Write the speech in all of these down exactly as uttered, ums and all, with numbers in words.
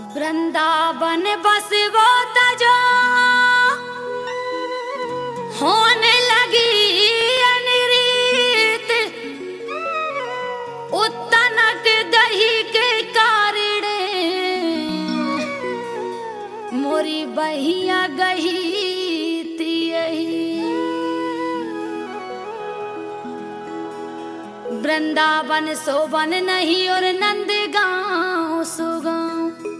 वृंदावन बसवो तजो होने लगी अनिरीत उत्तनक दही के कारिड़े मोरी बहिया गही तियही। वृंदावन सोवन नहीं और नंद गाँव सुगाँव।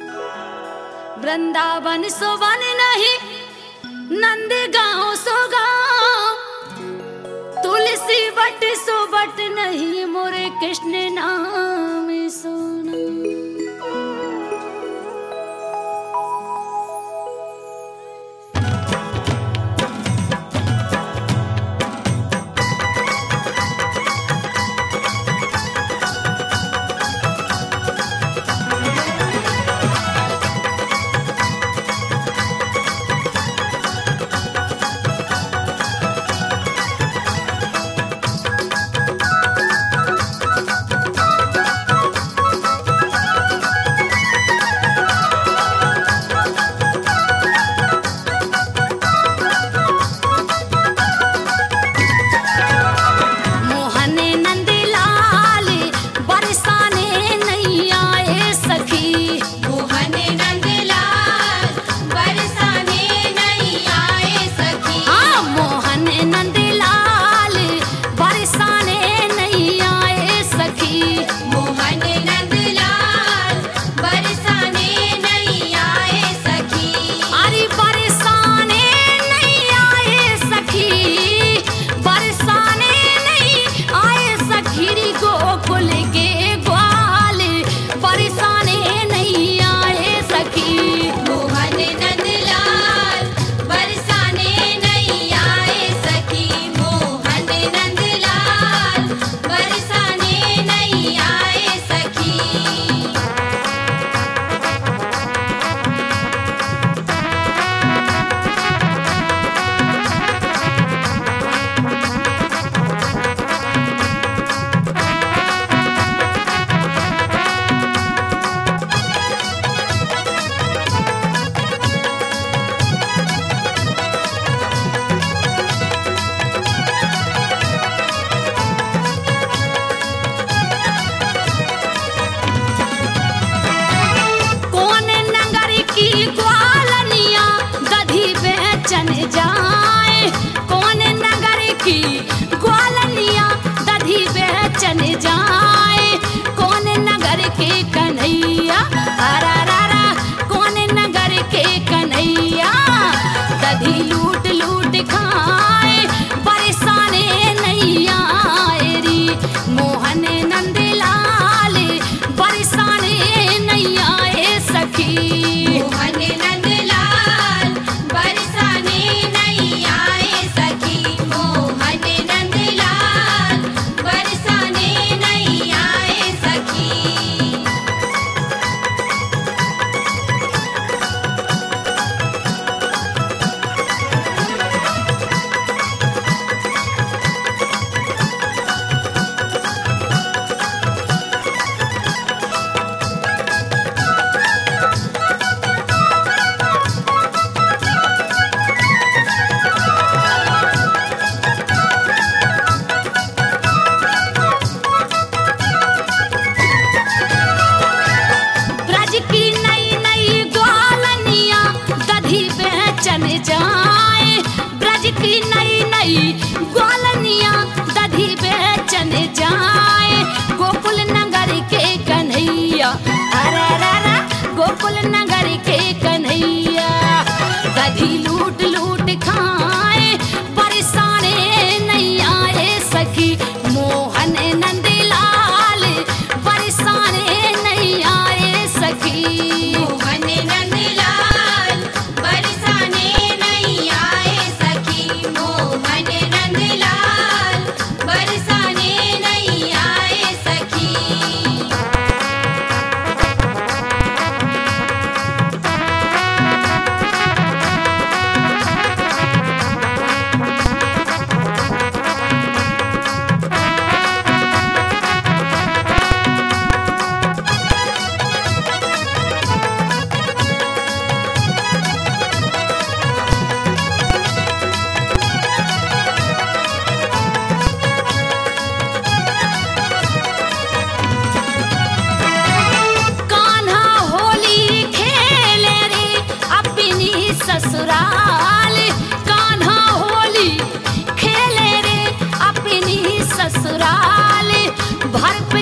वृंदावन सोवन नहीं नंद गाँव सुगाँव। तुलसी बट सोबट नहीं मोरे कृष्ण नाम सुना।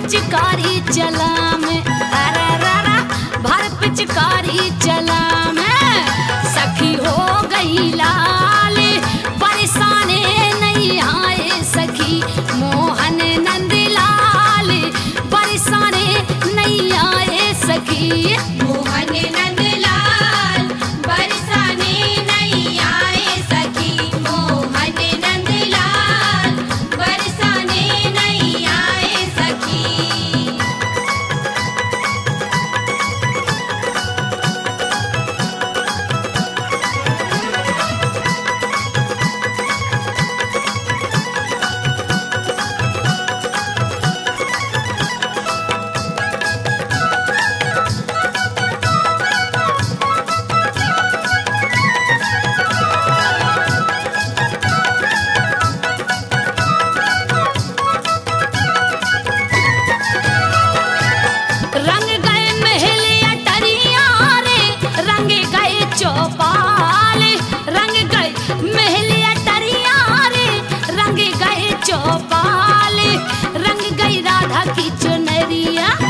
पिचकारी चला में, अरे रा भर पिचकारी चला में, सखी हो गई लाल बरसाने नहीं आए सखी, मोहन नंदलाल बरसाने नहीं आए सखी, मोहन नंदलाल बरसाने नहीं आए सखी, मोहन नंदलाल बरसाने नहीं आए सखी। रंग गए महल अटरिया रे, रंग गए चौपाल, रंग गए महल अटरिया रे, रंग गए चौपाल, रंग गई राधा की चुनरिया,